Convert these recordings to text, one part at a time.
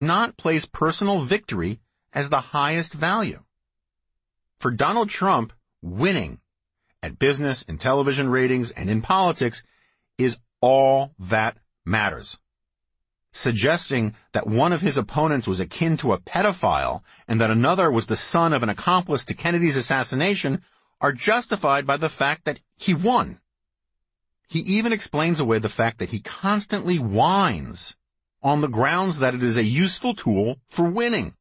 not place personal victory as the highest value. For Donald Trump, winning at business, in television ratings, and in politics is all that matters. Suggesting that one of his opponents was akin to a pedophile and that another was the son of an accomplice to Kennedy's assassination are justified by the fact that he won. He even explains away the fact that he constantly whines on the grounds that it is a useful tool for winning.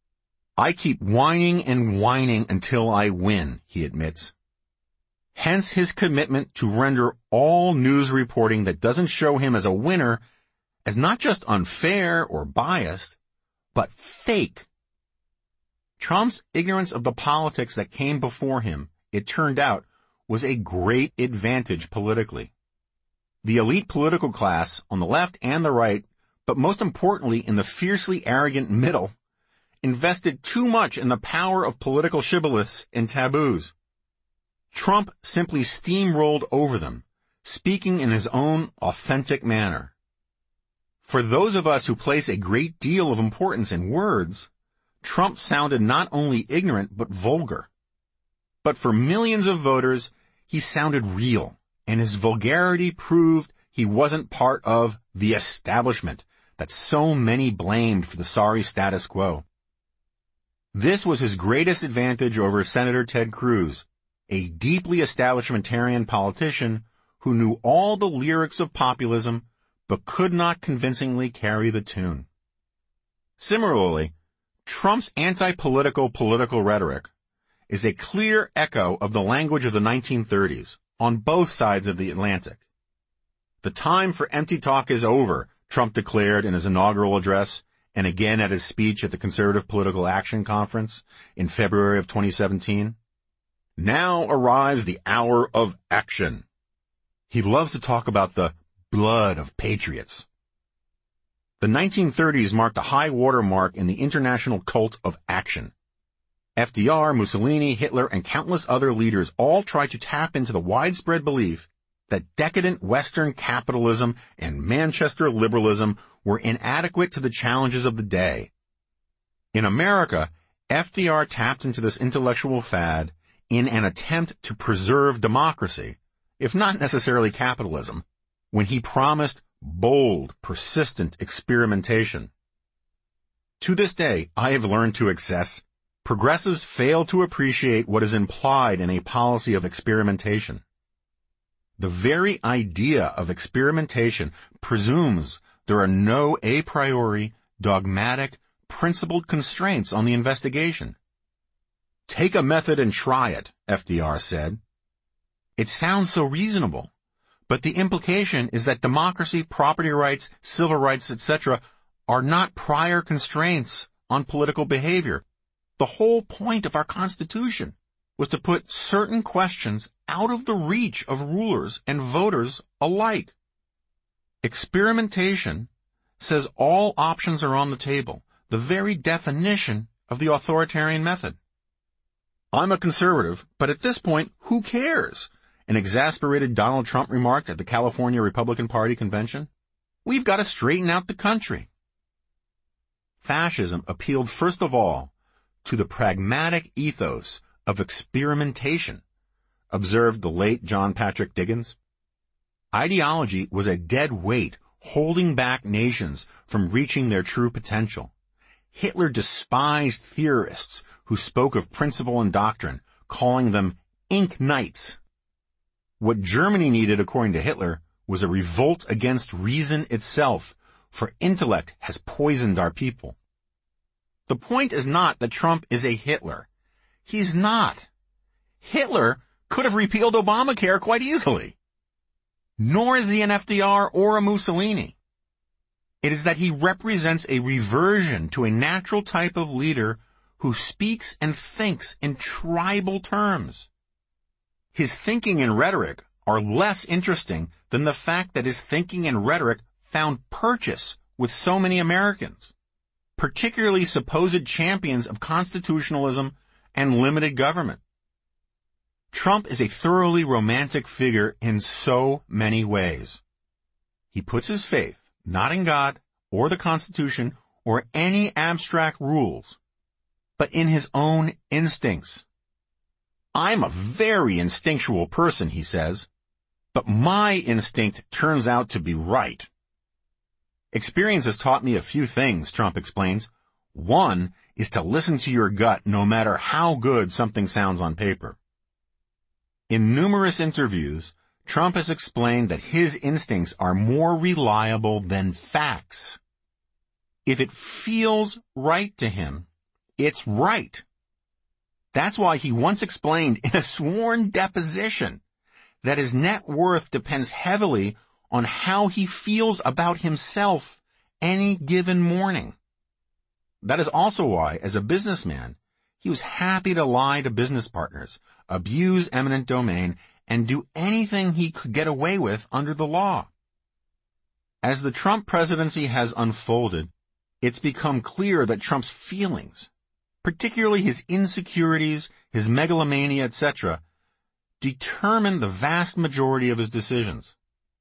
I keep whining and whining until I win, he admits. Hence his commitment to render all news reporting that doesn't show him as a winner as not just unfair or biased, but fake. Trump's ignorance of the politics that came before him, it turned out, was a great advantage politically. The elite political class on the left and the right, but most importantly in the fiercely arrogant middle, invested too much in the power of political shibboleths and taboos. Trump simply steamrolled over them, speaking in his own authentic manner. For those of us who place a great deal of importance in words, Trump sounded not only ignorant but vulgar. But for millions of voters, he sounded real, and his vulgarity proved he wasn't part of the establishment that so many blamed for the sorry status quo. This was his greatest advantage over Senator Ted Cruz, a deeply establishmentarian politician who knew all the lyrics of populism but could not convincingly carry the tune. Similarly, Trump's anti-political political rhetoric is a clear echo of the language of the 1930s on both sides of the Atlantic. The time for empty talk is over, Trump declared in his inaugural address and again at his speech at the Conservative Political Action Conference in February of 2017. Now arrives the hour of action. He loves to talk about the blood of patriots. The 1930s marked a high water mark in the international cult of action. FDR, Mussolini, Hitler, and countless other leaders all tried to tap into the widespread belief that decadent Western capitalism and Manchester liberalism were inadequate to the challenges of the day. In America, FDR tapped into this intellectual fad in an attempt to preserve democracy, if not necessarily capitalism, when he promised bold, persistent experimentation. To this day, I have learned to access. Progressives fail to appreciate what is implied in a policy of experimentation. The very idea of experimentation presumes there are no a priori, dogmatic, principled constraints on the investigation. Take a method and try it, FDR said. It sounds so reasonable, but the implication is that democracy, property rights, civil rights, etc. are not prior constraints on political behavior. The whole point of our Constitution was to put certain questions out of the reach of rulers and voters alike. Experimentation says all options are on the table, the very definition of the authoritarian method. I'm a conservative, but at this point, who cares? An exasperated Donald Trump remarked at the California Republican Party convention. We've got to straighten out the country. Fascism appealed first of all to the pragmatic ethos of experimentation, observed the late John Patrick Diggins. Ideology was a dead weight holding back nations from reaching their true potential. Hitler despised theorists who spoke of principle and doctrine, calling them ink knights. What Germany needed, according to Hitler, was a revolt against reason itself, for intellect has poisoned our people. The point is not that Trump is a Hitler. He's not. Hitler could have repealed Obamacare quite easily. Nor is he an FDR or a Mussolini. It is that he represents a reversion to a natural type of leader who speaks and thinks in tribal terms. His thinking and rhetoric are less interesting than the fact that his thinking and rhetoric found purchase with so many Americans, particularly supposed champions of constitutionalism and limited government. Trump is a thoroughly romantic figure in so many ways. He puts his faith not in God or the Constitution or any abstract rules, but in his own instincts. I'm a very instinctual person, he says, but my instinct turns out to be right. Experience has taught me a few things, Trump explains. One is to listen to your gut no matter how good something sounds on paper. In numerous interviews, Trump has explained that his instincts are more reliable than facts. If it feels right to him, it's right. That's why he once explained in a sworn deposition that his net worth depends heavily on how he feels about himself any given morning. That is also why, as a businessman, he was happy to lie to business partners, abuse eminent domain, and do anything he could get away with under the law. As the Trump presidency has unfolded, it's become clear that Trump's feelings, particularly his insecurities, his megalomania, etc., determine the vast majority of his decisions.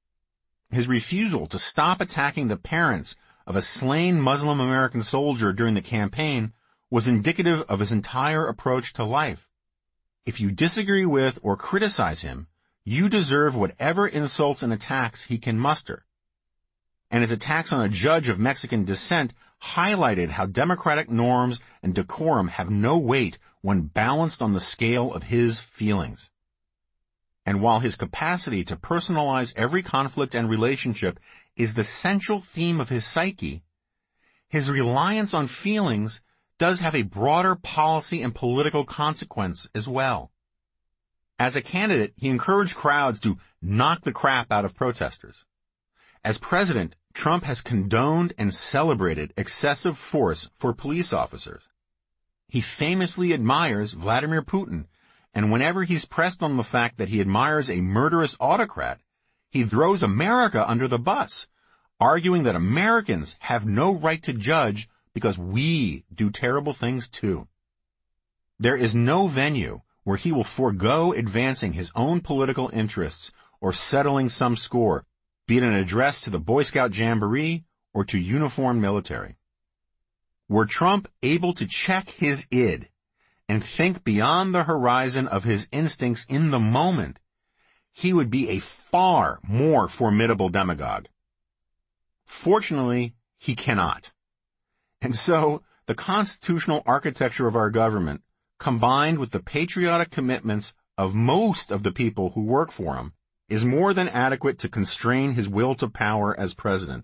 His refusal to stop attacking the parents of a slain Muslim American soldier during the campaign was indicative of his entire approach to life. If you disagree with or criticize him, you deserve whatever insults and attacks he can muster. And his attacks on a judge of Mexican descent highlighted how democratic norms and decorum have no weight when balanced on the scale of his feelings. And while his capacity to personalize every conflict and relationship is the central theme of his psyche, his reliance on feelings does have a broader policy and political consequence as well. As a candidate, he encouraged crowds to knock the crap out of protesters. As president, Trump has condoned and celebrated excessive force for police officers. He famously admires Vladimir Putin, and whenever he's pressed on the fact that he admires a murderous autocrat, he throws America under the bus, arguing that Americans have no right to judge because we do terrible things too. There is no venue where he will forego advancing his own political interests or settling some score, be it an address to the Boy Scout Jamboree or to uniformed military. Were Trump able to check his id and think beyond the horizon of his instincts in the moment, he would be a far more formidable demagogue. Fortunately, he cannot. And so, the constitutional architecture of our government, combined with the patriotic commitments of most of the people who work for him, is more than adequate to constrain his will to power as president.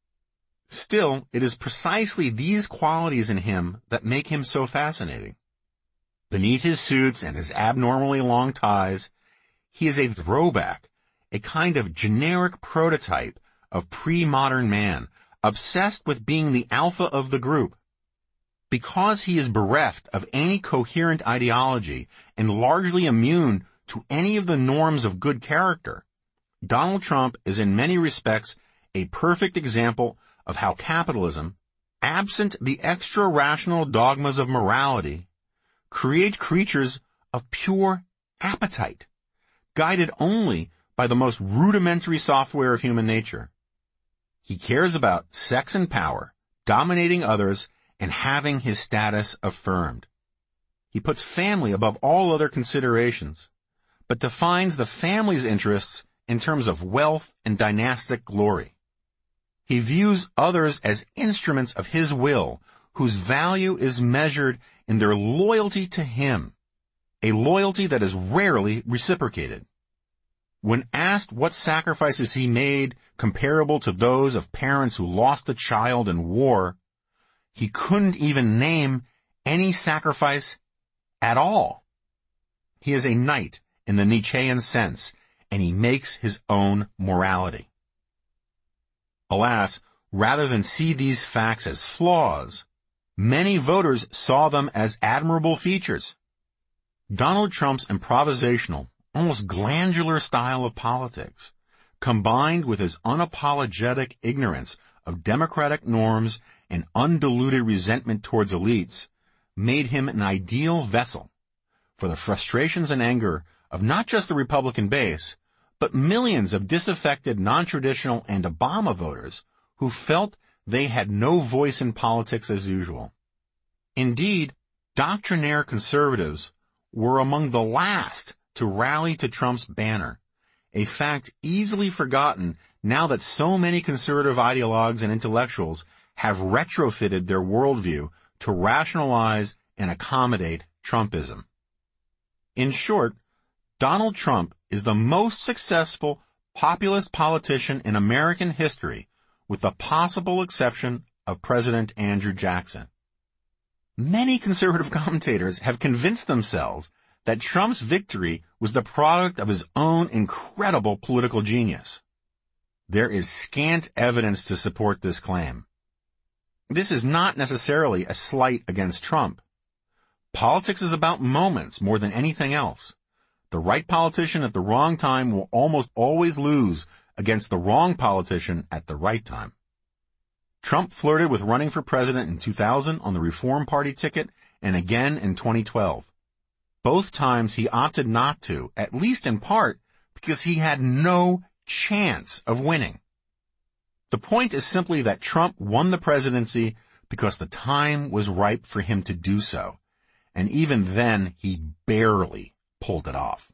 Still, it is precisely these qualities in him that make him so fascinating. Beneath his suits and his abnormally long ties, he is a throwback, a kind of generic prototype of pre-modern man, obsessed with being the alpha of the group. Because he is bereft of any coherent ideology and largely immune to any of the norms of good character, Donald Trump is in many respects a perfect example of how capitalism, absent the extra-rational dogmas of morality, create creatures of pure appetite, guided only by the most rudimentary software of human nature. He cares about sex and power, dominating others, and having his status affirmed. He puts family above all other considerations, but defines the family's interests in terms of wealth and dynastic glory. He views others as instruments of his will, whose value is measured in their loyalty to him, a loyalty that is rarely reciprocated. When asked what sacrifices he made comparable to those of parents who lost a child in war, he couldn't even name any sacrifice at all. He is a knight in the Nietzschean sense, and he makes his own morality. Alas, rather than see these facts as flaws, many voters saw them as admirable features. Donald Trump's improvisational, almost glandular style of politics, combined with his unapologetic ignorance of democratic norms and undiluted resentment towards elites, made him an ideal vessel for the frustrations and anger of not just the Republican base, but millions of disaffected, non-traditional, and Obama voters who felt they had no voice in politics as usual. Indeed, doctrinaire conservatives were among the last to rally to Trump's banner, a fact easily forgotten now that so many conservative ideologues and intellectuals have retrofitted their worldview to rationalize and accommodate Trumpism. In short, Donald Trump is the most successful populist politician in American history, with the possible exception of President Andrew Jackson. Many conservative commentators have convinced themselves that Trump's victory was the product of his own incredible political genius. There is scant evidence to support this claim. This is not necessarily a slight against Trump. Politics is about moments more than anything else. The right politician at the wrong time will almost always lose against the wrong politician at the right time. Trump flirted with running for president in 2000 on the Reform Party ticket and again in 2012. Both times he opted not to, at least in part because he had no chance of winning. The point is simply that Trump won the presidency because the time was ripe for him to do so, and even then he barely pulled it off.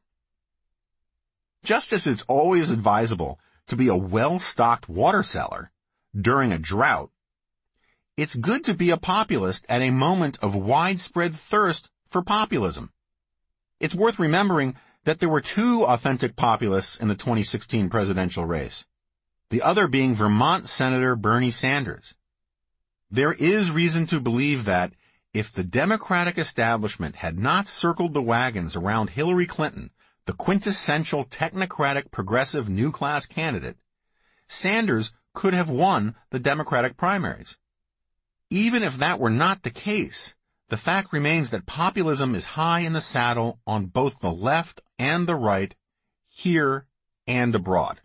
Just as it's always advisable to be a well-stocked water cellar during a drought, it's good to be a populist at a moment of widespread thirst for populism. It's worth remembering that there were two authentic populists in the 2016 presidential race, the other being Vermont Senator Bernie Sanders. There is reason to believe that if the Democratic establishment had not circled the wagons around Hillary Clinton, the quintessential technocratic progressive new class candidate, Sanders could have won the Democratic primaries. Even if that were not the case, the fact remains that populism is high in the saddle on both the left and the right, here and abroad.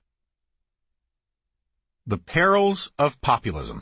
The perils of populism.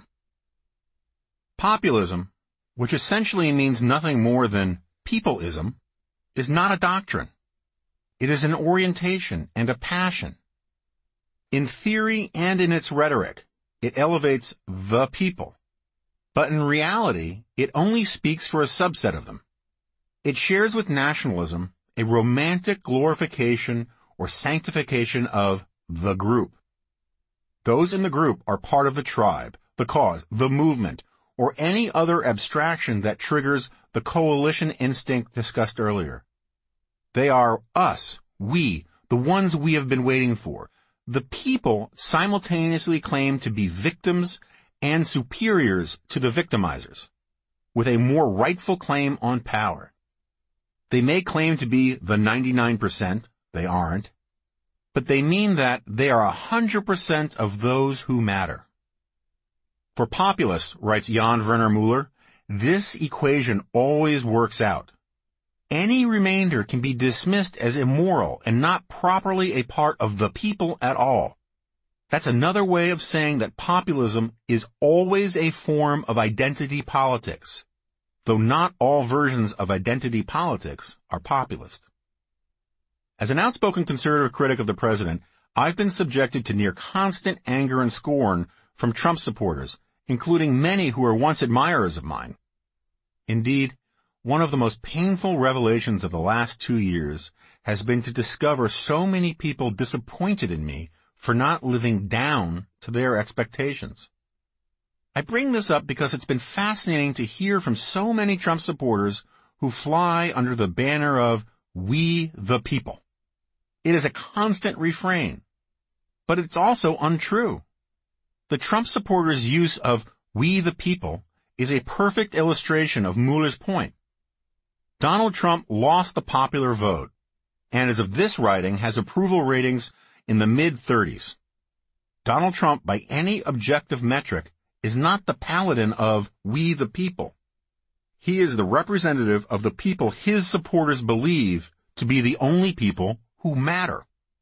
Populism, which essentially means nothing more than peopleism, is not a doctrine. It is an orientation and a passion. In theory and in its rhetoric, it elevates the people. But in reality, it only speaks for a subset of them. It shares with nationalism a romantic glorification or sanctification of the group. Those in the group are part of the tribe, the cause, the movement, or any other abstraction that triggers the coalition instinct discussed earlier. They are us, we, the ones we have been waiting for. The people simultaneously claim to be victims and superiors to the victimizers, with a more rightful claim on power. They may claim to be the 99%, they aren't, but they mean that they are 100% of those who matter. For populists, writes Jan Werner Müller, this equation always works out. Any remainder can be dismissed as immoral and not properly a part of the people at all. That's another way of saying that populism is always a form of identity politics, though not all versions of identity politics are populist. As an outspoken conservative critic of the president, I've been subjected to near constant anger and scorn from Trump supporters, including many who were once admirers of mine. Indeed, one of the most painful revelations of the last 2 years has been to discover so many people disappointed in me for not living down to their expectations. I bring this up because it's been fascinating to hear from so many Trump supporters who fly under the banner of "We the People." It is a constant refrain, but it's also untrue. The Trump supporters' use of "We the People" is a perfect illustration of Mueller's point. Donald Trump lost the popular vote, and as of this writing has approval ratings in the mid-30s. Donald Trump, by any objective metric, is not the paladin of "We the People." He is the representative of the people his supporters believe to be the only people who matter.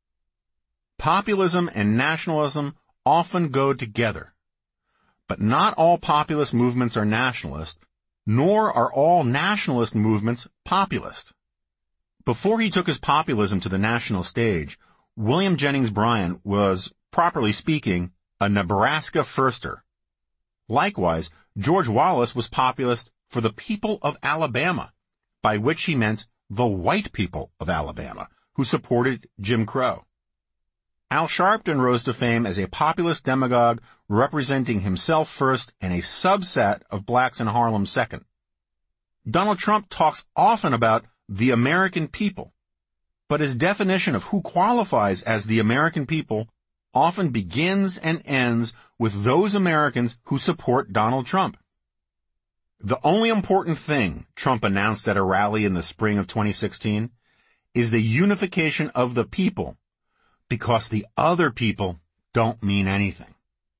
Populism and nationalism often go together. But not all populist movements are nationalist, nor are all nationalist movements populist. Before he took his populism to the national stage, William Jennings Bryan was, properly speaking, a Nebraska firster. Likewise, George Wallace was populist for the people of Alabama, by which he meant the white people of Alabama, who supported Jim Crow. Al Sharpton rose to fame as a populist demagogue representing himself first and a subset of blacks in Harlem second. Donald Trump talks often about the American people, but his definition of who qualifies as the American people often begins and ends with those Americans who support Donald Trump. The only important thing Trump announced at a rally in the spring of 2016 is the unification of the people, because the other people don't mean anything.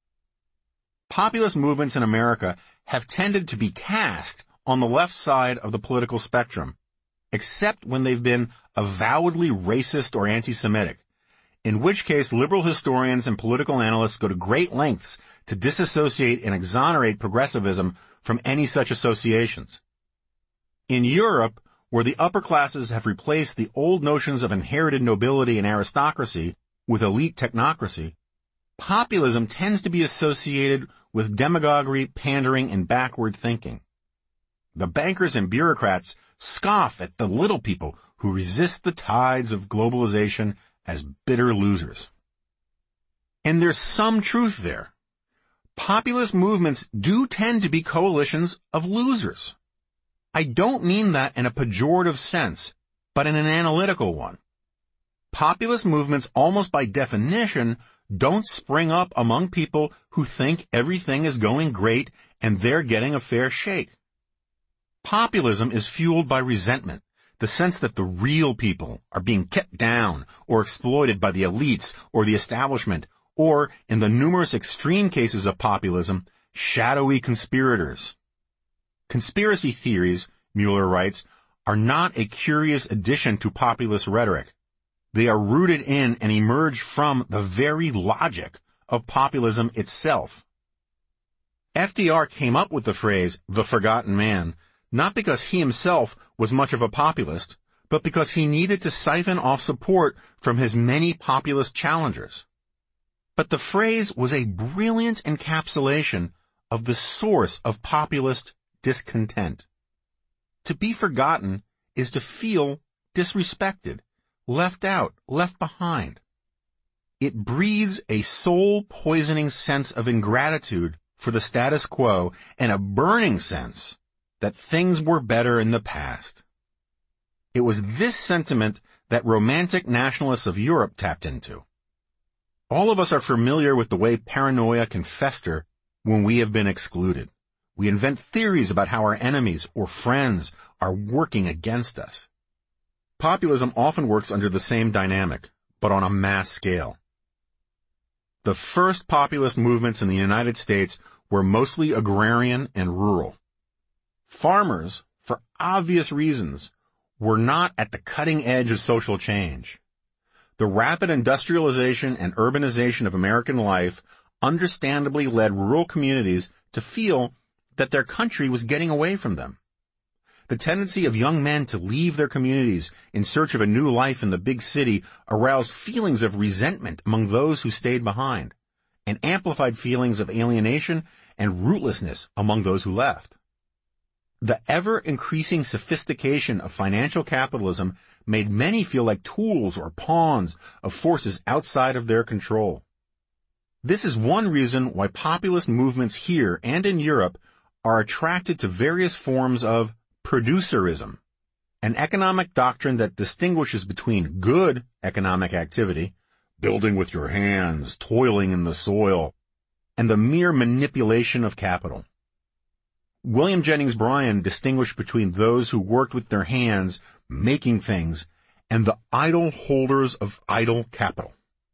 Populist movements in America have tended to be cast on the left side of the political spectrum, except when they've been avowedly racist or anti-Semitic, in which case liberal historians and political analysts go to great lengths to disassociate and exonerate progressivism from any such associations. In Europe, where the upper classes have replaced the old notions of inherited nobility and aristocracy with elite technocracy, populism tends to be associated with demagoguery, pandering, and backward thinking. The bankers and bureaucrats scoff at the little people who resist the tides of globalization as bitter losers. And there's some truth there. Populist movements do tend to be coalitions of losers. I don't mean that in a pejorative sense, but in an analytical one. Populist movements, almost by definition, don't spring up among people who think everything is going great and they're getting a fair shake. Populism is fueled by resentment, the sense that the real people are being kept down or exploited by the elites or the establishment, or, in the numerous extreme cases of populism, shadowy conspirators. Conspiracy theories, Mueller writes, are not a curious addition to populist rhetoric. They are rooted in and emerge from the very logic of populism itself. FDR came up with the phrase, the forgotten man, not because he himself was much of a populist, but because he needed to siphon off support from his many populist challengers. But the phrase was a brilliant encapsulation of the source of populist discontent. To be forgotten is to feel disrespected, left out, left behind. It breeds a soul-poisoning sense of ingratitude for the status quo and a burning sense that things were better in the past. It was this sentiment that romantic nationalists of Europe tapped into. All of us are familiar with the way paranoia can fester when we have been excluded. We invent theories about how our enemies or friends are working against us. Populism often works under the same dynamic, but on a mass scale. The first populist movements in the United States were mostly agrarian and rural. Farmers, for obvious reasons, were not at the cutting edge of social change. The rapid industrialization and urbanization of American life understandably led rural communities to feel that their country was getting away from them. The tendency of young men to leave their communities in search of a new life in the big city aroused feelings of resentment among those who stayed behind, and amplified feelings of alienation and rootlessness among those who left. The ever-increasing sophistication of financial capitalism made many feel like tools or pawns of forces outside of their control. This is one reason why populist movements here and in Europe are attracted to various forms of producerism, an economic doctrine that distinguishes between good economic activity, building with your hands, toiling in the soil, and the mere manipulation of capital. William Jennings Bryan distinguished between those who worked with their hands, making things, and the idle holders of idle capital.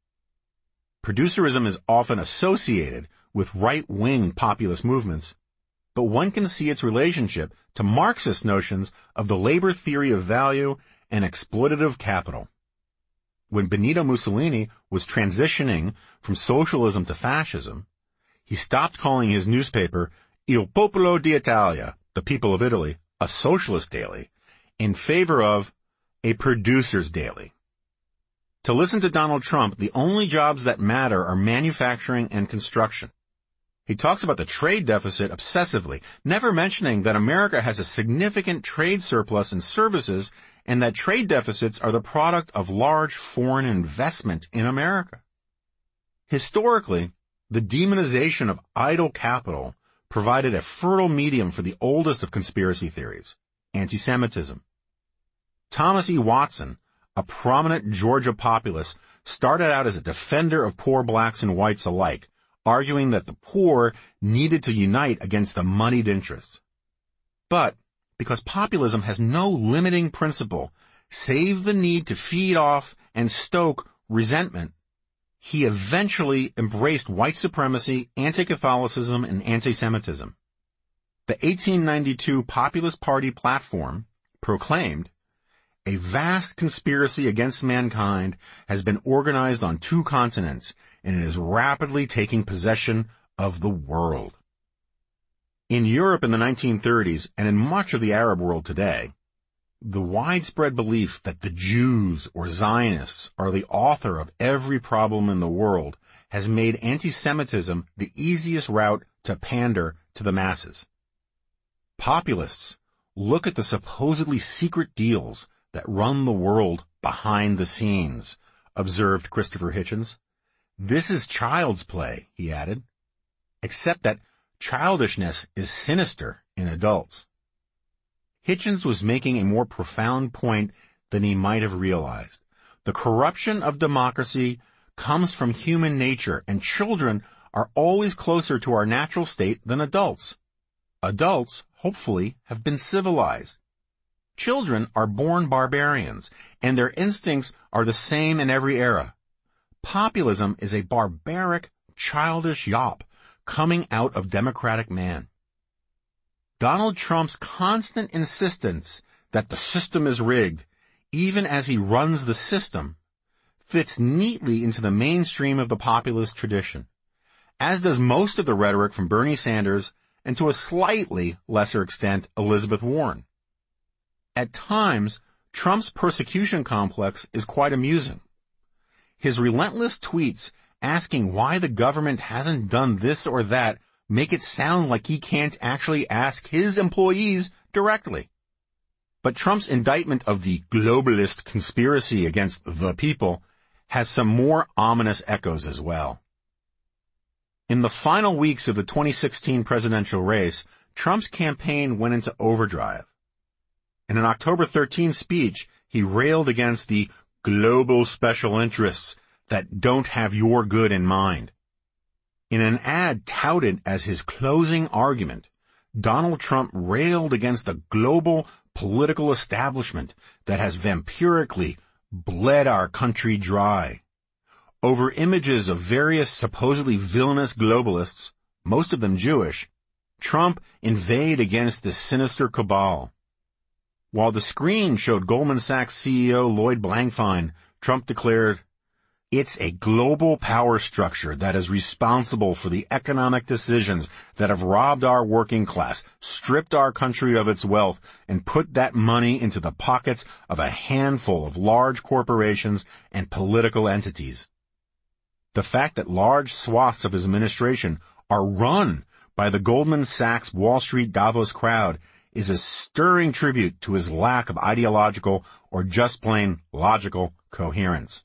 Producerism is often associated with right-wing populist movements, but one can see its relationship to Marxist notions of the labor theory of value and exploitative capital. When Benito Mussolini was transitioning from socialism to fascism, he stopped calling his newspaper Il Popolo d'Italia, the people of Italy, a socialist daily, in favor of a producer's daily. To listen to Donald Trump, the only jobs that matter are manufacturing and construction. He talks about the trade deficit obsessively, never mentioning that America has a significant trade surplus in services and that trade deficits are the product of large foreign investment in America. Historically, the demonization of idle capital provided a fertile medium for the oldest of conspiracy theories, anti-Semitism. Thomas E. Watson, a prominent Georgia populist, started out as a defender of poor blacks and whites alike, arguing that the poor needed to unite against the moneyed interests. But, because populism has no limiting principle, save the need to feed off and stoke resentment, he eventually embraced white supremacy, anti-Catholicism, and anti-Semitism. The 1892 Populist Party platform proclaimed, "A vast conspiracy against mankind has been organized on 2 continents, and it is rapidly taking possession of the world." In Europe in the 1930s, and in much of the Arab world today, the widespread belief that the Jews or Zionists are the author of every problem in the world has made anti-Semitism the easiest route to pander to the masses. Populists look at the supposedly secret deals that run the world behind the scenes, observed Christopher Hitchens. This is child's play, he added, except that childishness is sinister in adults. Hitchens was making a more profound point than he might have realized. The corruption of democracy comes from human nature, and children are always closer to our natural state than adults. Adults, hopefully, have been civilized. Children are born barbarians, and their instincts are the same in every era. Populism is a barbaric, childish yop coming out of democratic man. Donald Trump's constant insistence that the system is rigged, even as he runs the system, fits neatly into the mainstream of the populist tradition, as does most of the rhetoric from Bernie Sanders and to a slightly lesser extent Elizabeth Warren. At times, Trump's persecution complex is quite amusing. His relentless tweets asking why the government hasn't done this or that make it sound like he can't actually ask his employees directly. But Trump's indictment of the globalist conspiracy against the people has some more ominous echoes as well. In the final weeks of the 2016 presidential race, Trump's campaign went into overdrive. In an October 13 speech, he railed against the global special interests that don't have your good in mind. In an ad touted as his closing argument, Donald Trump railed against the global political establishment that has vampirically bled our country dry. Over images of various supposedly villainous globalists, most of them Jewish, Trump inveighed against this sinister cabal. While the screen showed Goldman Sachs CEO Lloyd Blankfein, Trump declared, "It's a global power structure that is responsible for the economic decisions that have robbed our working class, stripped our country of its wealth, and put that money into the pockets of a handful of large corporations and political entities." The fact that large swaths of his administration are run by the Goldman Sachs Wall Street Davos crowd is a stirring tribute to his lack of ideological or just plain logical coherence.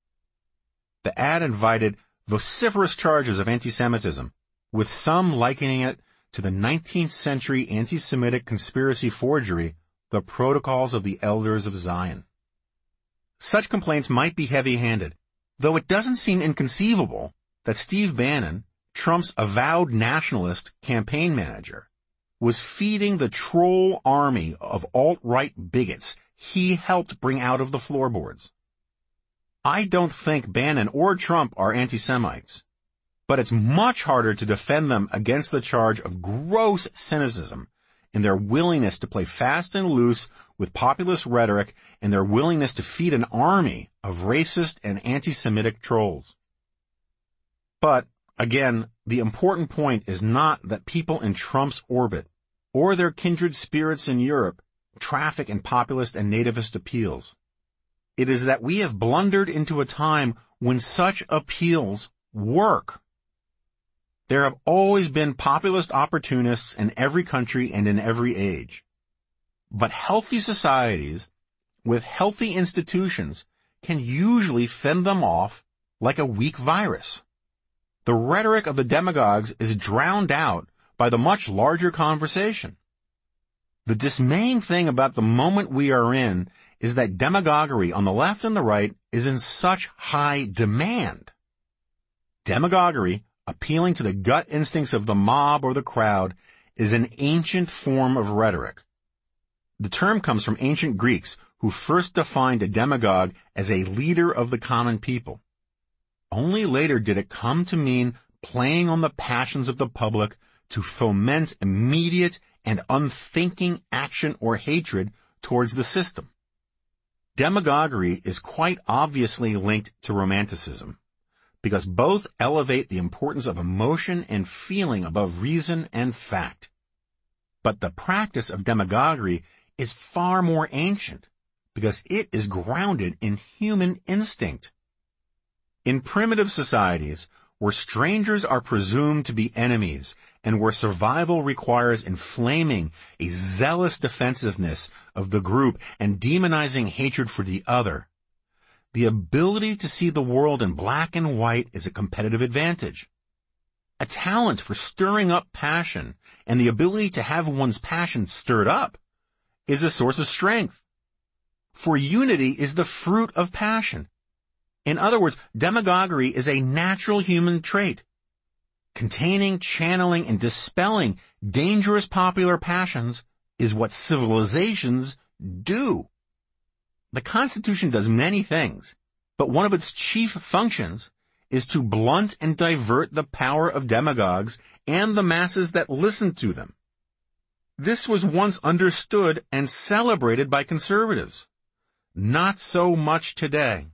The ad invited vociferous charges of anti-Semitism, with some likening it to the 19th century anti-Semitic conspiracy forgery, the Protocols of the Elders of Zion. Such complaints might be heavy-handed, though it doesn't seem inconceivable that Steve Bannon, Trump's avowed nationalist campaign manager, was feeding the troll army of alt-right bigots he helped bring out of the floorboards. I don't think Bannon or Trump are anti-Semites, but it's much harder to defend them against the charge of gross cynicism in their willingness to play fast and loose with populist rhetoric and their willingness to feed an army of racist and anti-Semitic trolls. But, again, the important point is not that people in Trump's orbit or their kindred spirits in Europe traffic in populist and nativist appeals. It is that we have blundered into a time when such appeals work. There have always been populist opportunists in every country and in every age. But healthy societies with healthy institutions can usually fend them off like a weak virus. The rhetoric of the demagogues is drowned out by the much larger conversation. The dismaying thing about the moment we are in is that demagoguery on the left and the right is in such high demand. Demagoguery, appealing to the gut instincts of the mob or the crowd, is an ancient form of rhetoric. The term comes from ancient Greeks, who first defined a demagogue as a leader of the common people. Only later did it come to mean playing on the passions of the public to foment immediate and unthinking action or hatred towards the system. Demagoguery is quite obviously linked to romanticism, because both elevate the importance of emotion and feeling above reason and fact. But the practice of demagoguery is far more ancient, because it is grounded in human instinct. In primitive societies, where strangers are presumed to be enemies, and where survival requires inflaming a zealous defensiveness of the group and demonizing hatred for the other, the ability to see the world in black and white is a competitive advantage. A talent for stirring up passion and the ability to have one's passion stirred up is a source of strength. For unity is the fruit of passion. In other words, demagoguery is a natural human trait. Containing, channeling, and dispelling dangerous popular passions is what civilizations do. The Constitution does many things, but one of its chief functions is to blunt and divert the power of demagogues and the masses that listen to them. This was once understood and celebrated by conservatives. Not so much today.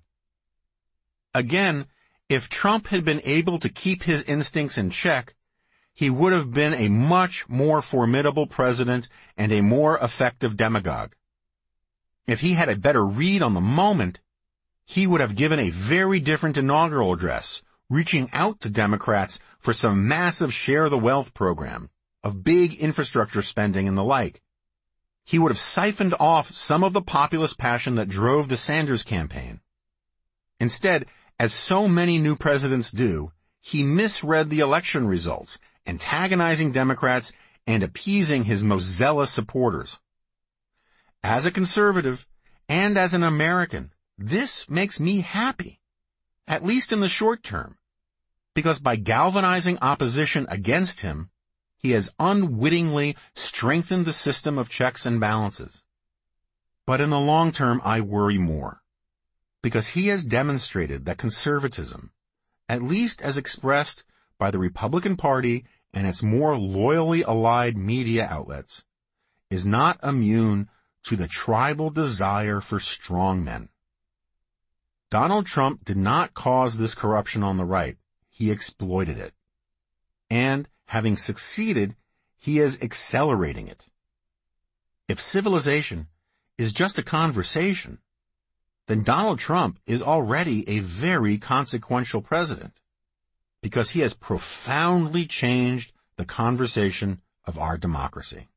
Again, if Trump had been able to keep his instincts in check, he would have been a much more formidable president and a more effective demagogue. If he had a better read on the moment, he would have given a very different inaugural address, reaching out to Democrats for some massive share the wealth program, of big infrastructure spending and the like. He would have siphoned off some of the populist passion that drove the Sanders campaign. Instead, as so many new presidents do, he misread the election results, antagonizing Democrats and appeasing his most zealous supporters. As a conservative and as an American, this makes me happy, at least in the short term, because by galvanizing opposition against him, he has unwittingly strengthened the system of checks and balances. But in the long term, I worry more, because he has demonstrated that conservatism, at least as expressed by the Republican Party and its more loyally allied media outlets, is not immune to the tribal desire for strongmen. Donald Trump did not cause this corruption on the right. He exploited it. And, having succeeded, he is accelerating it. If civilization is just a conversation, then Donald Trump is already a very consequential president, because he has profoundly changed the conversation of our democracy.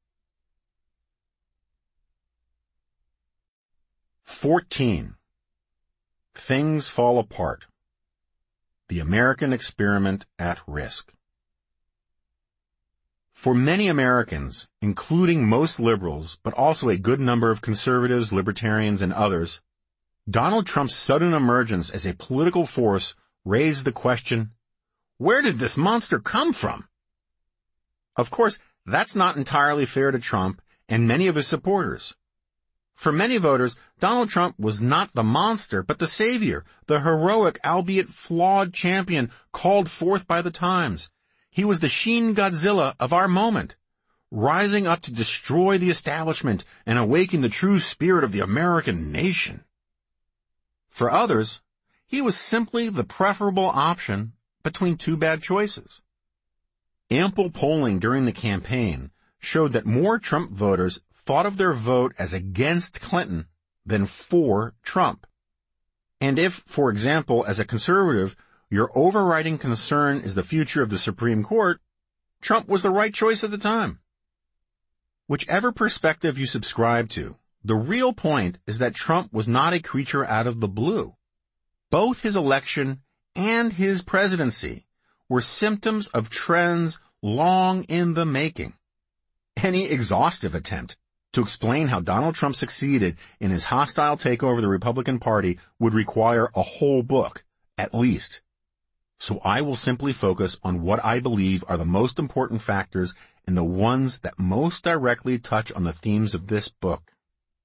14. Things fall apart. The American experiment at risk. For many Americans, including most liberals, but also a good number of conservatives, libertarians, and others, Donald Trump's sudden emergence as a political force raised the question, where did this monster come from? Of course, that's not entirely fair to Trump and many of his supporters. For many voters, Donald Trump was not the monster, but the savior, the heroic, albeit flawed champion called forth by the times. He was the Shin Godzilla of our moment, rising up to destroy the establishment and awaken the true spirit of the American nation. For others, he was simply the preferable option between two bad choices. Ample polling during the campaign showed that more Trump voters thought of their vote as against Clinton than for Trump. And if, for example, as a conservative, your overriding concern is the future of the Supreme Court, Trump was the right choice at the time. Whichever perspective you subscribe to, the real point is that Trump was not a creature out of the blue. Both his election and his presidency were symptoms of trends long in the making. Any exhaustive attempt to explain how Donald Trump succeeded in his hostile takeover of the Republican Party would require a whole book, at least. So I will simply focus on what I believe are the most important factors and the ones that most directly touch on the themes of this book.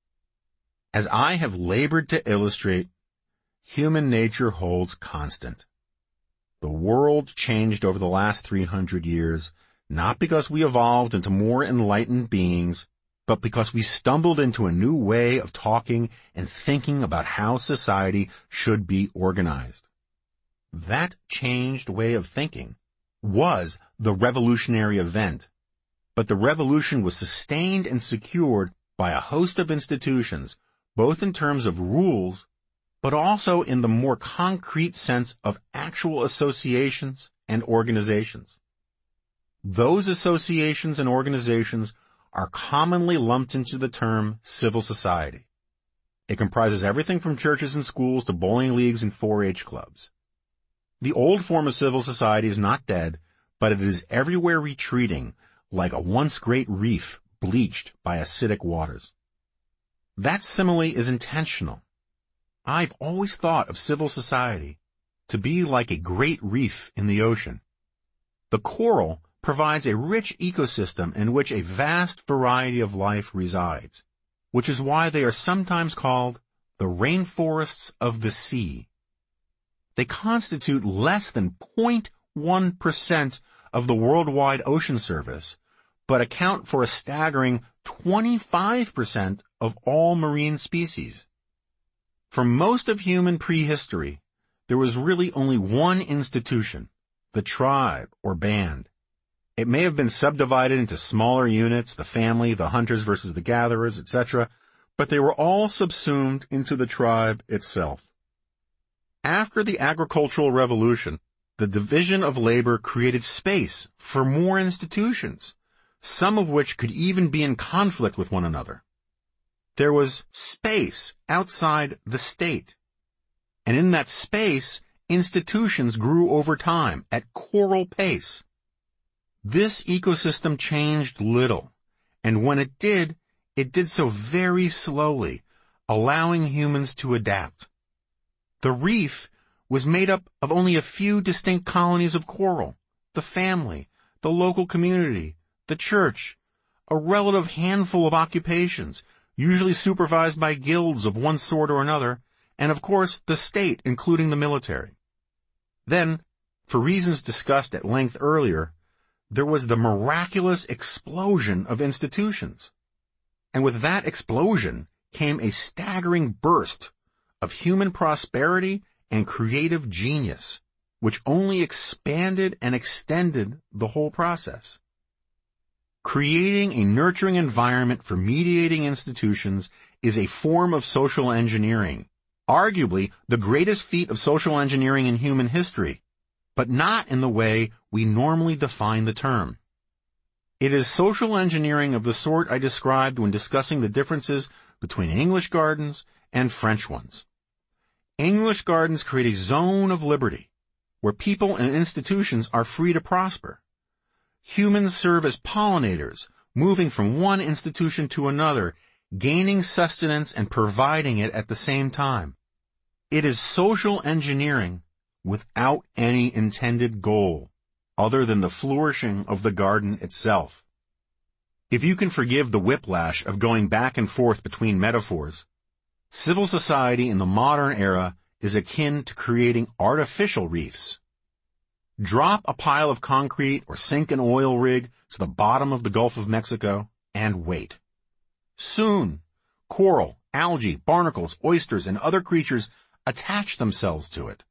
As I have labored to illustrate, human nature holds constant. The world changed over the last 300 years, not because we evolved into more enlightened beings, but because we stumbled into a new way of talking and thinking about how society should be organized. That changed way of thinking was the revolutionary event, but the revolution was sustained and secured by a host of institutions, both in terms of rules, but also in the more concrete sense of actual associations and organizations. Those associations and organizations are commonly lumped into the term civil society. It comprises everything from churches and schools to bowling leagues and 4-H clubs. The old form of civil society is not dead, but it is everywhere retreating like a once great reef bleached by acidic waters. That simile is intentional. I've always thought of civil society to be like a great reef in the ocean. The coral provides a rich ecosystem in which a vast variety of life resides, which is why they are sometimes called the rainforests of the sea. They constitute less than 0.1% of the worldwide ocean surface, but account for a staggering 25% of all marine species. For most of human prehistory, there was really only one institution, the tribe or band. It may have been subdivided into smaller units, the family, the hunters versus the gatherers, etc., but they were all subsumed into the tribe itself. After the agricultural revolution, the division of labor created space for more institutions, some of which could even be in conflict with one another. There was space outside the state. And in that space, institutions grew over time at choral pace. This ecosystem changed little, and when it did so very slowly, allowing humans to adapt. The reef was made up of only a few distinct colonies of coral, the family, the local community, the church, a relative handful of occupations, usually supervised by guilds of one sort or another, and of course the state, including the military. Then, for reasons discussed at length earlier, there was the miraculous explosion of institutions. And with that explosion came a staggering burst of human prosperity and creative genius, which only expanded and extended the whole process. Creating a nurturing environment for mediating institutions is a form of social engineering, arguably the greatest feat of social engineering in human history, but not in the way we normally define the term. It is social engineering of the sort I described when discussing the differences between English gardens and French ones. English gardens create a zone of liberty where people and institutions are free to prosper. Humans serve as pollinators, moving from one institution to another, gaining sustenance and providing it at the same time. It is social engineering without any intended goal, other than the flourishing of the garden itself. If you can forgive the whiplash of going back and forth between metaphors, civil society in the modern era is akin to creating artificial reefs. Drop a pile of concrete or sink an oil rig to the bottom of the Gulf of Mexico and wait. Soon, coral, algae, barnacles, oysters, and other creatures attach themselves to it.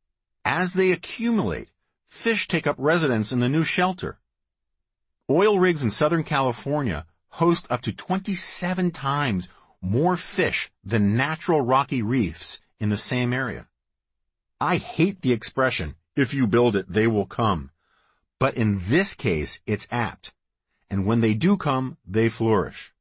As they accumulate, fish take up residence in the new shelter. Oil rigs in Southern California host up to 27 times more fish than natural rocky reefs in the same area. I hate the expression, If you build it, they will come. But in this case, it's apt. And when they do come, they flourish.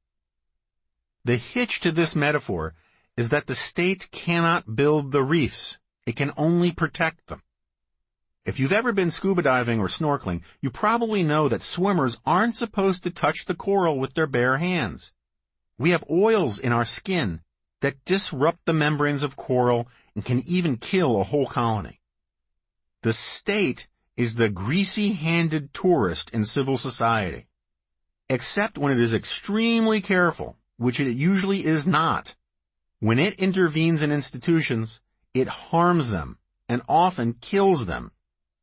The hitch to this metaphor is that the state cannot build the reefs. It can only protect them. If you've ever been scuba diving or snorkeling, you probably know that swimmers aren't supposed to touch the coral with their bare hands. We have oils in our skin that disrupt the membranes of coral and can even kill a whole colony. The state is the greasy-handed tourist in civil society. Except when it is extremely careful, which it usually is not. When it intervenes in institutions, it harms them and often kills them.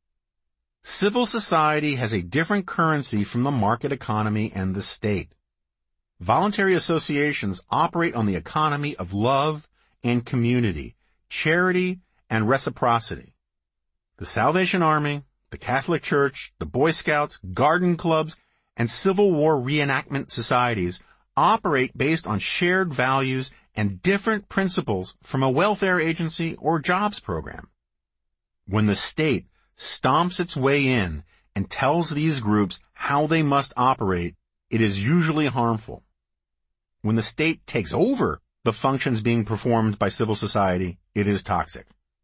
Civil society has a different currency from the market economy and the state. Voluntary associations operate on the economy of love and community, charity and reciprocity. The Salvation Army, the Catholic Church, the Boy Scouts, garden clubs, and Civil War reenactment societies operate based on shared values and different principles from a welfare agency or jobs program. When the state stomps its way in and tells these groups how they must operate, it is usually harmful. When the state takes over the functions being performed by civil society, it is toxic.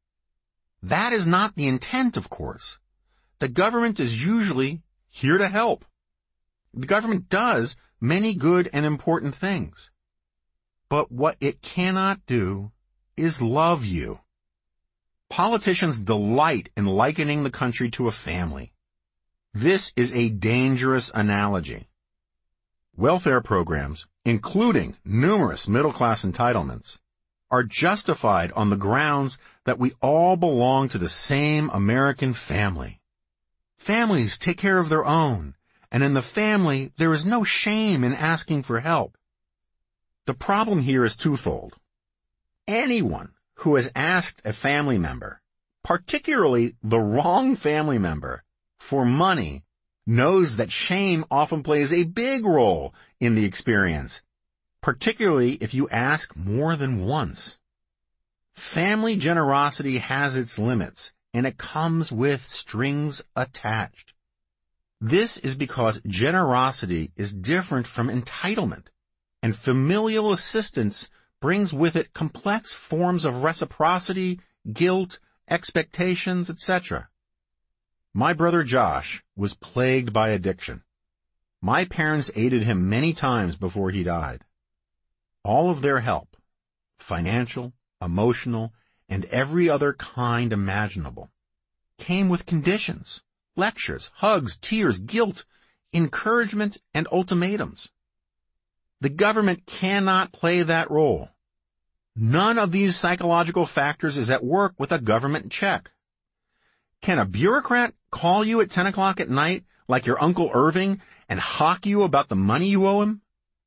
That is not the intent, of course. The government is usually here to help. The government does many good and important things. But what it cannot do is love you. Politicians delight in likening the country to a family. This is a dangerous analogy. Welfare programs, including numerous middle-class entitlements, are justified on the grounds that we all belong to the same American family. Families take care of their own, and in the family there is no shame in asking for help. The problem here is twofold. Anyone who has asked a family member, particularly the wrong family member, for money knows that shame often plays a big role in the experience, particularly if you ask more than once. Family generosity has its limits, and it comes with strings attached. This is because generosity is different from entitlement, and familial assistance brings with it complex forms of reciprocity, guilt, expectations, etc. My brother Josh was plagued by addiction. My parents aided him many times before he died. All of their help, financial, emotional, and every other kind imaginable, came with conditions, lectures, hugs, tears, guilt, encouragement, and ultimatums. The government cannot play that role. None of these psychological factors is at work with a government check. Can a bureaucrat call you at 10 o'clock at night like your Uncle Irving and hawk you about the money you owe him?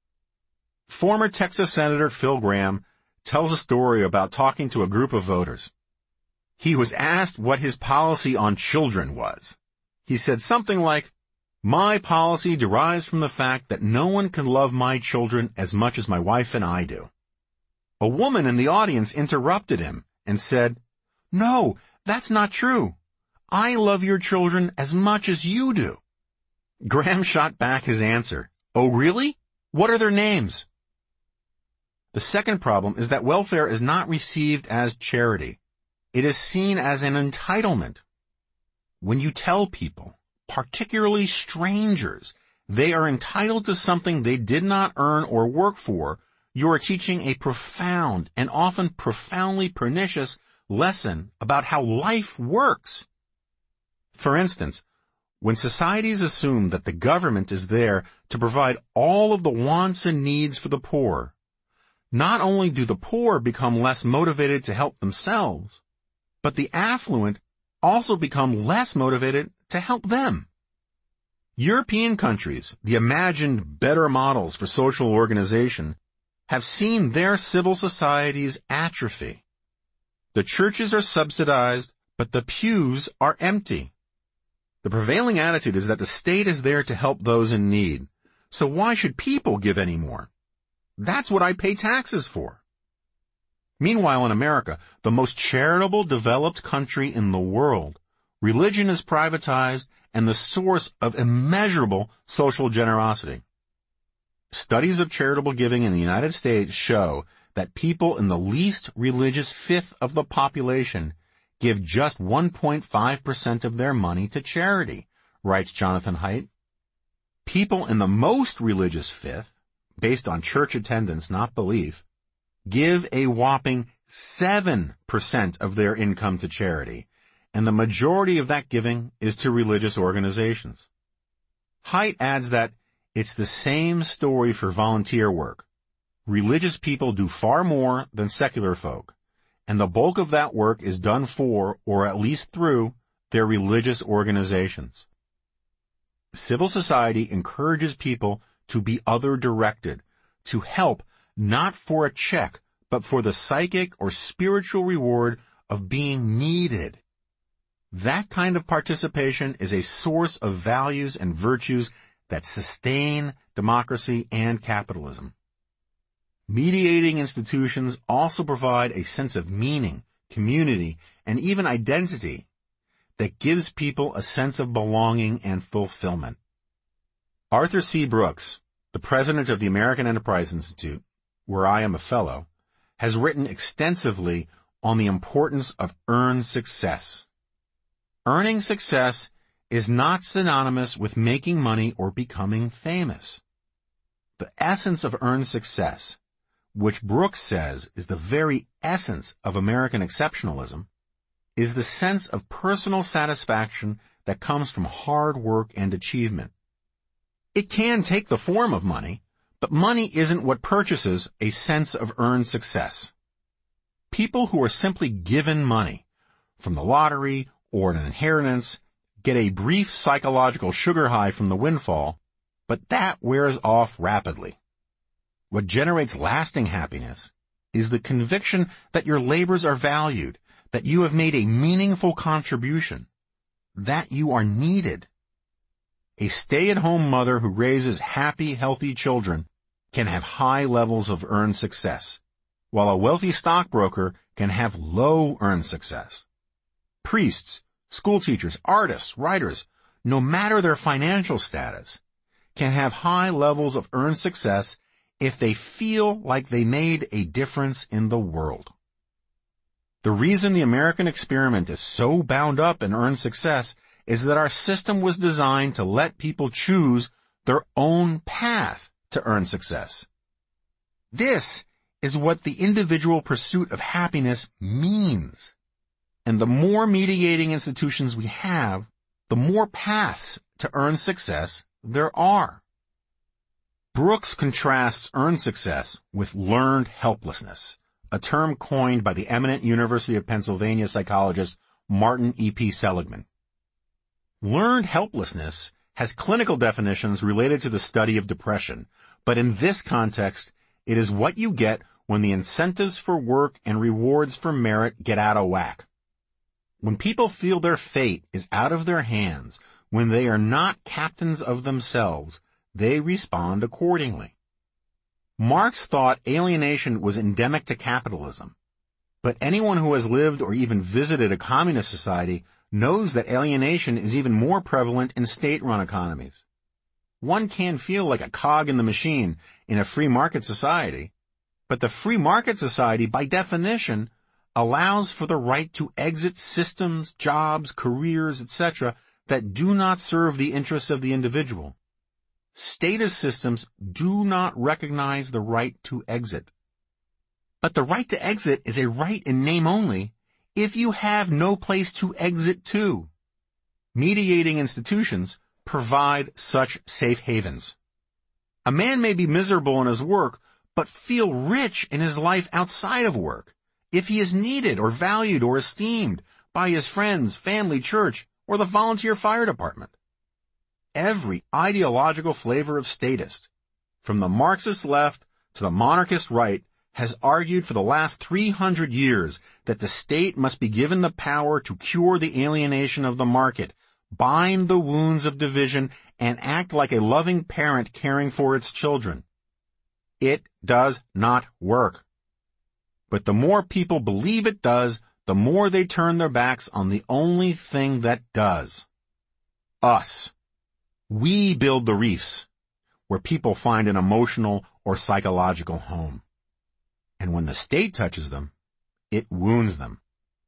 Former Texas Senator Phil Gramm tells a story about talking to a group of voters. He was asked what his policy on children was. He said something like, "My policy derives from the fact that no one can love my children as much as my wife and I do." A woman in the audience interrupted him and said, "No, that's not true. I love your children as much as you do." Gramm shot back his answer, "Oh, really? What are their names?" The second problem is that welfare is not received as charity. It is seen as an entitlement. When you tell people, particularly strangers, they are entitled to something they did not earn or work for, you are teaching a profound and often profoundly pernicious lesson about how life works. For instance, when societies assume that the government is there to provide all of the wants and needs for the poor, not only do the poor become less motivated to help themselves, but the affluent also become less motivated to help them. European countries, the imagined better models for social organization, have seen their civil societies atrophy. The churches are subsidized, but the pews are empty. The prevailing attitude is that the state is there to help those in need. So why should people give any more? That's what I pay taxes for. Meanwhile, in America, the most charitable developed country in the world, Religion is privatized and the source of immeasurable social generosity. Studies of charitable giving in the United States show that people in the least religious fifth of the population give just 1.5% of their money to charity, writes Jonathan Haidt. People in the most religious fifth, based on church attendance, not belief, give a whopping 7% of their income to charity, and the majority of that giving is to religious organizations. Haidt adds that it's the same story for volunteer work. Religious people do far more than secular folk, and the bulk of that work is done for, or at least through, their religious organizations. Civil society encourages people to be other-directed, to help not for a check, but for the psychic or spiritual reward of being needed. That kind of participation is a source of values and virtues that sustain democracy and capitalism. Mediating institutions also provide a sense of meaning, community, and even identity that gives people a sense of belonging and fulfillment. Arthur C. Brooks, the president of the American Enterprise Institute, where I am a fellow, has written extensively on the importance of earned success. Earning success is not synonymous with making money or becoming famous. The essence of earned success, which Brooks says is the very essence of American exceptionalism, is the sense of personal satisfaction that comes from hard work and achievement. It can take the form of money, but money isn't what purchases a sense of earned success. People who are simply given money from the lottery or an inheritance get a brief psychological sugar high from the windfall, but that wears off rapidly. What generates lasting happiness is the conviction that your labors are valued, that you have made a meaningful contribution, that you are needed. A stay-at-home mother who raises happy, healthy children can have high levels of earned success, while a wealthy stockbroker can have low earned success. Priests, school teachers, artists, writers, no matter their financial status, can have high levels of earned success if they feel like they made a difference in the world. The reason the American experiment is so bound up in earned success is that our system was designed to let people choose their own path to earn success. This is what the individual pursuit of happiness means. And the more mediating institutions we have, the more paths to earn success there are. Brooks contrasts earned success with learned helplessness, a term coined by the eminent University of Pennsylvania psychologist Martin E.P. Seligman. Learned helplessness has clinical definitions related to the study of depression, but in this context, it is what you get when the incentives for work and rewards for merit get out of whack. When people feel their fate is out of their hands, when they are not captains of themselves, they respond accordingly. Marx thought alienation was endemic to capitalism, but anyone who has lived or even visited a communist society knows that alienation is even more prevalent in state-run economies. One can feel like a cog in the machine in a free market society, but the free market society, by definition, allows for the right to exit systems, jobs, careers, etc., that do not serve the interests of the individual. Statist systems do not recognize the right to exit. But the right to exit is a right in name only if you have no place to exit to. Mediating institutions provide such safe havens. A man may be miserable in his work, but feel rich in his life outside of work, if he is needed or valued or esteemed by his friends, family, church, or the volunteer fire department. Every ideological flavor of statist, from the Marxist left to the monarchist right, has argued for the last 300 years that the state must be given the power to cure the alienation of the market, bind the wounds of division, and act like a loving parent caring for its children. It does not work. But the more people believe it does, the more they turn their backs on the only thing that does. Us. We build the reefs, where people find an emotional or psychological home. And when the state touches them, it wounds them.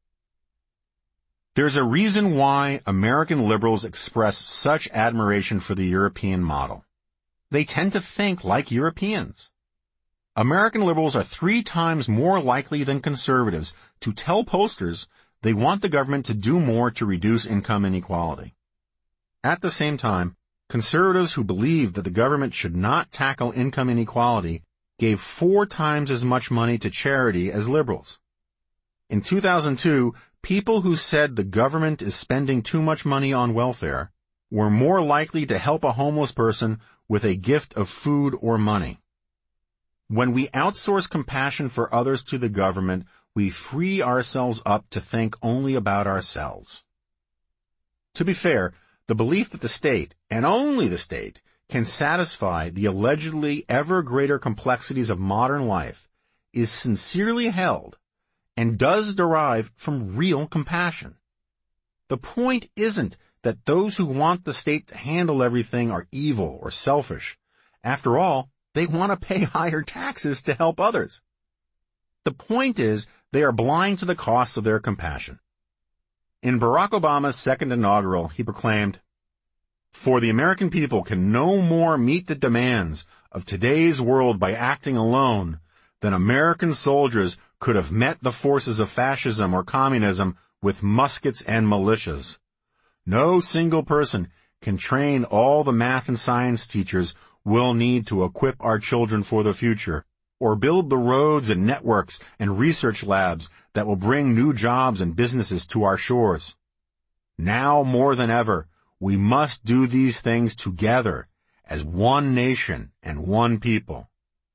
There's a reason why American liberals express such admiration for the European model. They tend to think like Europeans. American liberals are 3 times more likely than conservatives to tell pollsters they want the government to do more to reduce income inequality. At the same time, conservatives who believe that the government should not tackle income inequality gave 4 times as much money to charity as liberals. In 2002, people who said the government is spending too much money on welfare were more likely to help a homeless person with a gift of food or money. When we outsource compassion for others to the government, we free ourselves up to think only about ourselves. To be fair, the belief that the state, and only the state, can satisfy the allegedly ever greater complexities of modern life is sincerely held and does derive from real compassion. The point isn't that those who want the state to handle everything are evil or selfish. After all, they want to pay higher taxes to help others. The point is they are blind to the costs of their compassion. In Barack Obama's second inaugural, he proclaimed, "For the American people can no more meet the demands of today's world by acting alone than American soldiers could have met the forces of fascism or communism with muskets and militias. No single person can train all the math and science teachers we'll need to equip our children for the future, or build the roads and networks and research labs that will bring new jobs and businesses to our shores. Now more than ever, we must do these things together as one nation and one people."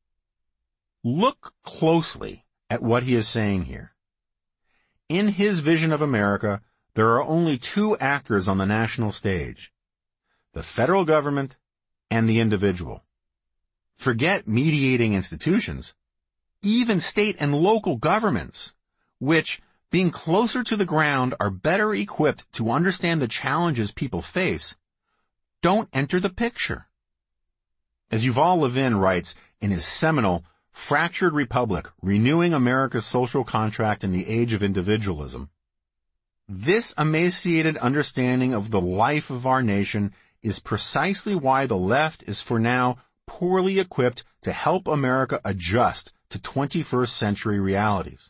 Look closely at what he is saying here. In his vision of America, there are only 2 actors on the national stage: the federal government and the individual. Forget mediating institutions. Even state and local governments, which, being closer to the ground, are better equipped to understand the challenges people face, don't enter the picture. As Yuval Levin writes in his seminal Fractured Republic, Renewing America's Social Contract in the Age of Individualism, this emaciated understanding of the life of our nation is precisely why the left is for now poorly equipped to help America adjust to 21st century realities.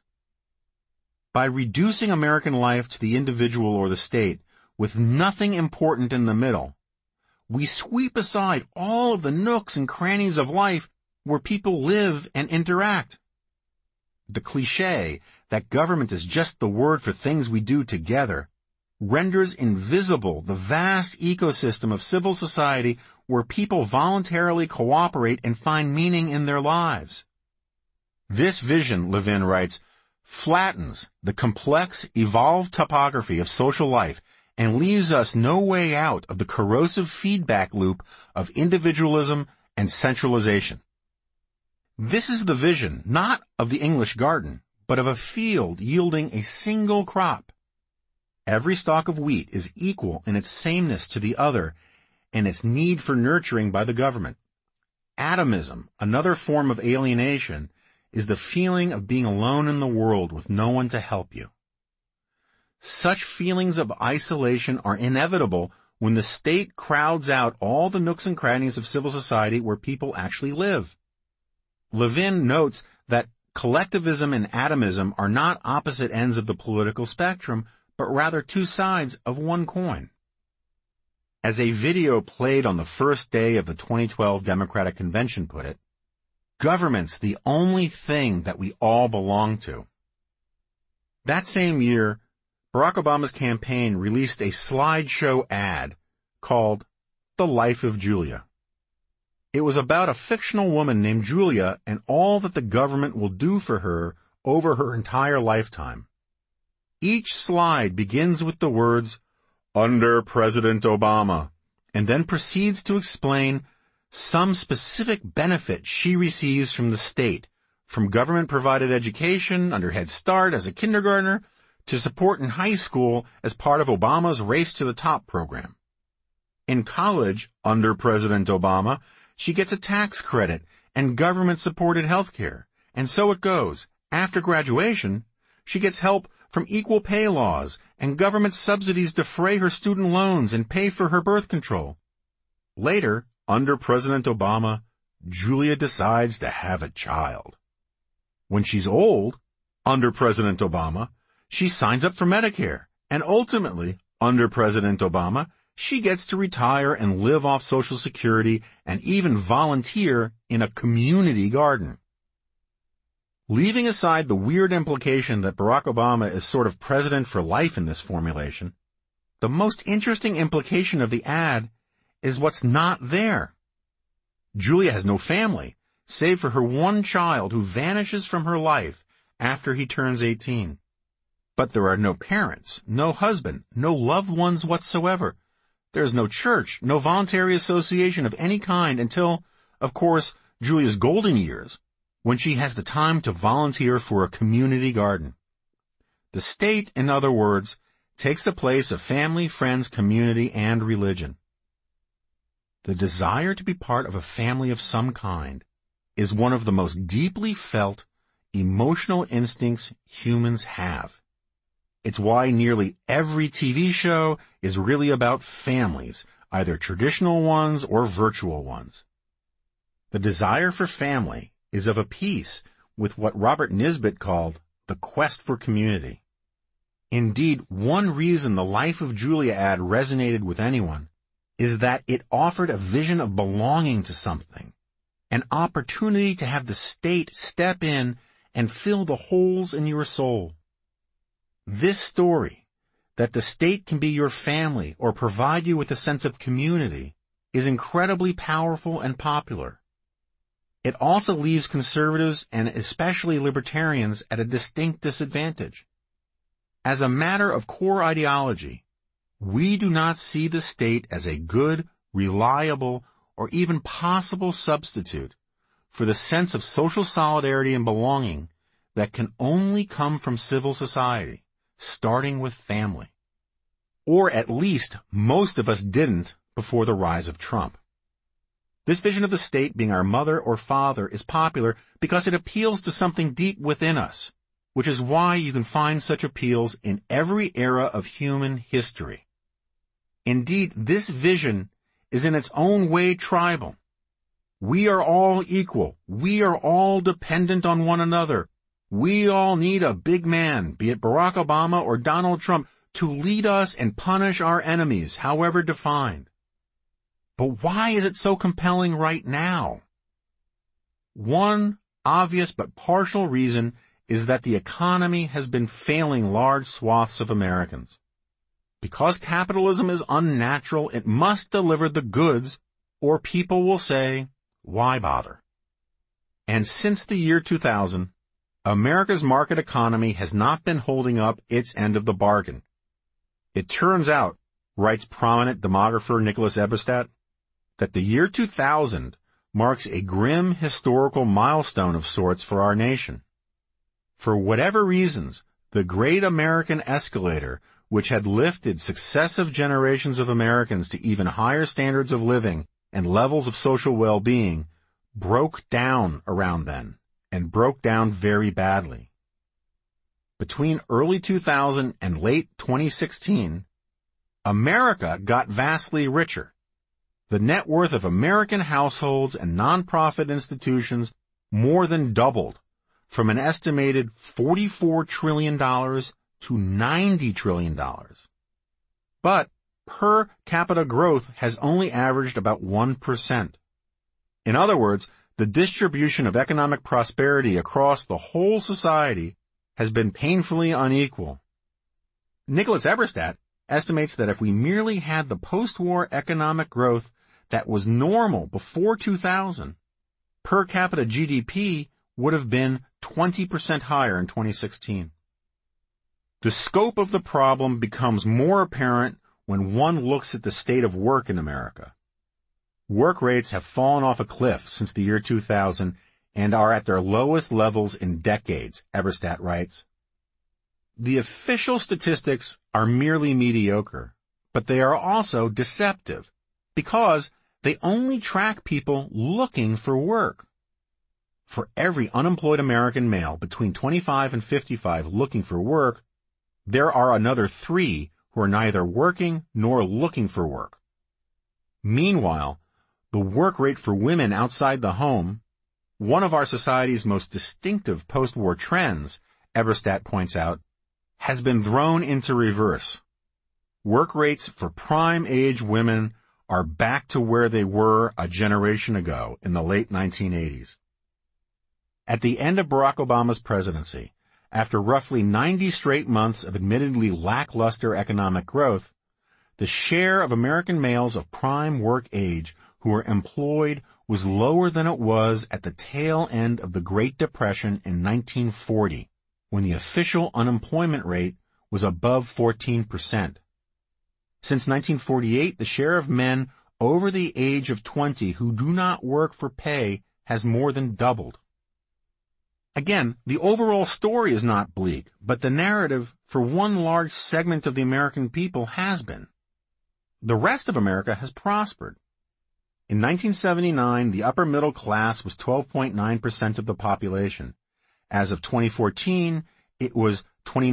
By reducing American life to the individual or the state, with nothing important in the middle, we sweep aside all of the nooks and crannies of life where people live and interact. The cliché that government is just the word for things we do together renders invisible the vast ecosystem of civil society where people voluntarily cooperate and find meaning in their lives. This vision, Levin writes, flattens the complex, evolved topography of social life and leaves us no way out of the corrosive feedback loop of individualism and centralization. This is the vision, not of the English garden, but of a field yielding a single crop. Every stalk of wheat is equal in its sameness to the other and its need for nurturing by the government. Atomism, another form of alienation, is the feeling of being alone in the world with no one to help you. Such feelings of isolation are inevitable when the state crowds out all the nooks and crannies of civil society where people actually live. Levin notes that collectivism and atomism are not opposite ends of the political spectrum, but rather 2 sides of one coin. As a video played on the first day of the 2012 Democratic Convention put it, government's the only thing that we all belong to. That same year, Barack Obama's campaign released a slideshow ad called The Life of Julia. It was about a fictional woman named Julia and all that the government will do for her over her entire lifetime. Each slide begins with the words, "Under President Obama," and then proceeds to explain some specific benefit she receives from the state, from government-provided education under Head Start as a kindergartner, to support in high school as part of Obama's Race to the Top program. In college, under President Obama, she gets a tax credit and government-supported health care. And so it goes. After graduation, she gets help from equal pay laws and government subsidies defray her student loans and pay for her birth control. Later, under President Obama, Julia decides to have a child. When she's old, under President Obama, she signs up for Medicare, and ultimately, under President Obama, she gets to retire and live off Social Security and even volunteer in a community garden. Leaving aside the weird implication that Barack Obama is sort of president for life in this formulation, the most interesting implication of the ad is what's not there. Julia has no family, save for her one child who vanishes from her life after he turns 18. But there are no parents, no husband, no loved ones whatsoever. There's no church, no voluntary association of any kind until, of course, Julia's golden years, when she has the time to volunteer for a community garden. The state, in other words, takes the place of family, friends, community, and religion. The desire to be part of a family of some kind is one of the most deeply felt emotional instincts humans have. It's why nearly every TV show is really about families, either traditional ones or virtual ones. The desire for family is of a piece with what Robert Nisbet called the quest for community. Indeed, one reason the Life of Julia ad resonated with anyone is that it offered a vision of belonging to something, an opportunity to have the state step in and fill the holes in your soul. This story, that the state can be your family or provide you with a sense of community, is incredibly powerful and popular. It also leaves conservatives and especially libertarians at a distinct disadvantage. As a matter of core ideology, we do not see the state as a good, reliable, or even possible substitute for the sense of social solidarity and belonging that can only come from civil society, starting with family. Or at least most of us didn't before the rise of Trump. This vision of the state being our mother or father is popular because it appeals to something deep within us, which is why you can find such appeals in every era of human history. Indeed, this vision is in its own way tribal. We are all equal. We are all dependent on one another. We all need a big man, be it Barack Obama or Donald Trump, to lead us and punish our enemies, however defined. But why is it so compelling right now? One obvious but partial reason is that the economy has been failing large swaths of Americans. Because capitalism is unnatural, it must deliver the goods, or people will say, why bother? And since the year 2000, America's market economy has not been holding up its end of the bargain. It turns out, writes prominent demographer Nicholas Eberstadt, that the year 2000 marks a grim historical milestone of sorts for our nation. For whatever reasons, the great American escalator, which had lifted successive generations of Americans to even higher standards of living and levels of social well-being, broke down around then, and broke down very badly. Between early 2000 and late 2016, America got vastly richer. The net worth of American households and nonprofit institutions more than doubled, from an estimated $44 trillion to $90 trillion. But per capita growth has only averaged about 1%. In other words, the distribution of economic prosperity across the whole society has been painfully unequal. Nicholas Eberstadt estimates that if we merely had the post-war economic growth that was normal before 2000, per capita GDP would have been 20% higher in 2016. The scope of the problem becomes more apparent when one looks at the state of work in America. Work rates have fallen off a cliff since the year 2000 and are at their lowest levels in decades, Eberstadt writes. The official statistics are merely mediocre, but they are also deceptive because they only track people looking for work. For every unemployed American male between 25 and 55 looking for work, there are another 3 who are neither working nor looking for work. Meanwhile, the work rate for women outside the home, one of our society's most distinctive post-war trends, Eberstadt points out, has been thrown into reverse. Work rates for prime-age women are back to where they were a generation ago in the late 1980s. At the end of Barack Obama's presidency, after roughly 90 straight months of admittedly lackluster economic growth, the share of American males of prime work age who were employed was lower than it was at the tail end of the Great Depression in 1940, when the official unemployment rate was above 14%. Since 1948, the share of men over the age of 20 who do not work for pay has more than doubled. Again, the overall story is not bleak, but the narrative for one large segment of the American people has been. The rest of America has prospered. In 1979, the upper middle class was 12.9% of the population. As of 2014, it was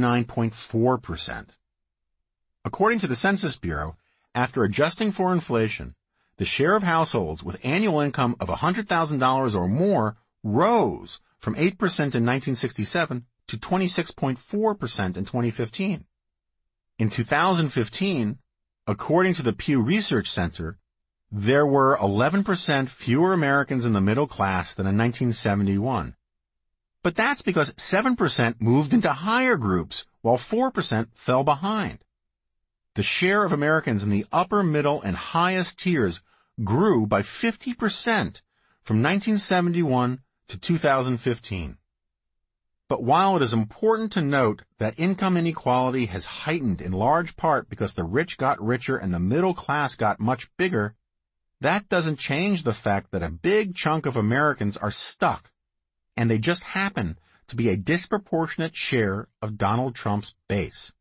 29.4%. According to the Census Bureau, after adjusting for inflation, the share of households with annual income of $100,000 or more rose from 8% in 1967 to 26.4% in 2015. In 2015, according to the Pew Research Center, there were 11% fewer Americans in the middle class than in 1971. But that's because 7% moved into higher groups, while 4% fell behind. The share of Americans in the upper, middle, and highest tiers grew by 50% from 1971 to 2015. But while it is important to note that income inequality has heightened in large part because the rich got richer and the middle class got much bigger, that doesn't change the fact that a big chunk of Americans are stuck, and they just happen to be a disproportionate share of Donald Trump's base.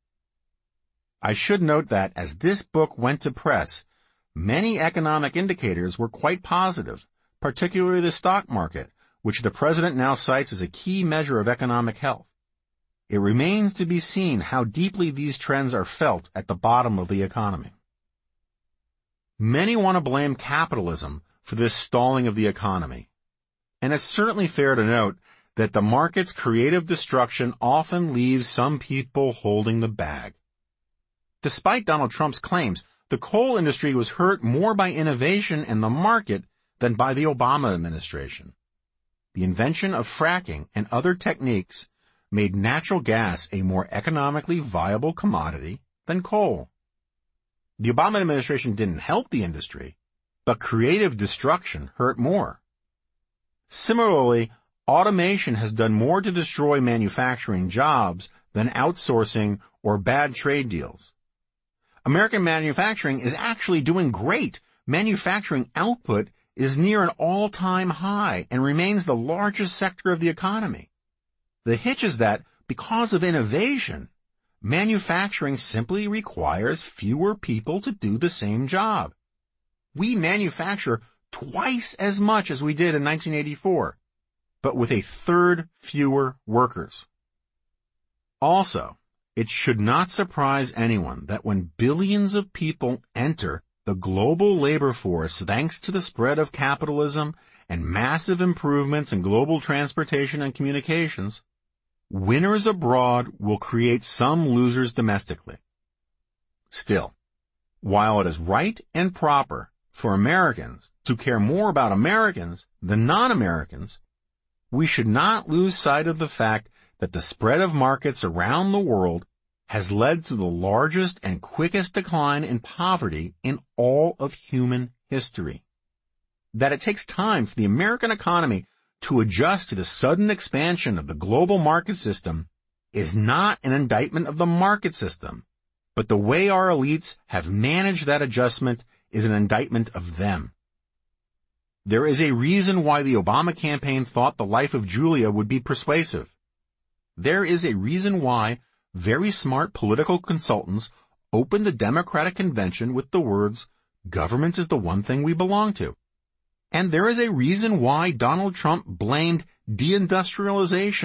I should note that as this book went to press, many economic indicators were quite positive, particularly the stock market, which the president now cites as a key measure of economic health. It remains to be seen how deeply these trends are felt at the bottom of the economy. Many want to blame capitalism for this stalling of the economy, and it's certainly fair to note that the market's creative destruction often leaves some people holding the bag. Despite Donald Trump's claims, the coal industry was hurt more by innovation and the market than by the Obama administration. The invention of fracking and other techniques made natural gas a more economically viable commodity than coal. The Obama administration didn't help the industry, but creative destruction hurt more. Similarly, automation has done more to destroy manufacturing jobs than outsourcing or bad trade deals. American manufacturing is actually doing great. Manufacturing output is near an all-time high and remains the largest sector of the economy. The hitch is that, because of innovation, manufacturing simply requires fewer people to do the same job. We manufacture twice as much as we did in 1984, but with a third fewer workers. Also, it should not surprise anyone that when billions of people enter the global labor force thanks to the spread of capitalism and massive improvements in global transportation and communications, winners abroad will create some losers domestically. Still, while it is right and proper for Americans to care more about Americans than non-Americans, we should not lose sight of the fact that the spread of markets around the world has led to the largest and quickest decline in poverty in all of human history. That it takes time for the American economy to adjust to the sudden expansion of the global market system is not an indictment of the market system, but the way our elites have managed that adjustment is an indictment of them. There is a reason why the Obama campaign thought The Life of Julia would be persuasive. There is a reason why very smart political consultants opened the Democratic convention with the words, "Government is the one thing we belong to." And there is a reason why Donald Trump blamed deindustrialization